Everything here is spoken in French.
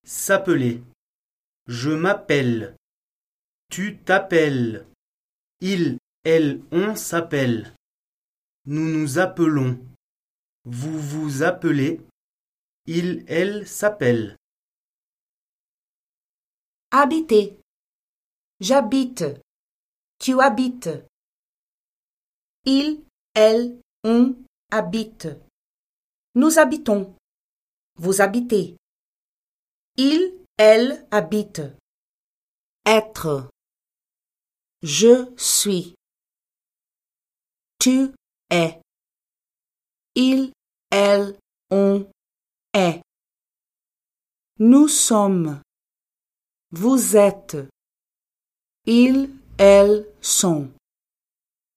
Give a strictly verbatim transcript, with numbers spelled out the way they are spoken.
S'appeler. Je m'appelle. Tu t'appelles. Il, elle, on s'appelle. Nous nous appelons. Vous vous appelez. Il, elle s'appelle. Habiter. J'habite. Tu habites. Il, elle, on habite. Nous habitons. Vous habitez. Il, elle habite. Être. Je suis. Tu es. Il, elle, on est. Nous sommes. Vous êtes. Ils, elles sont.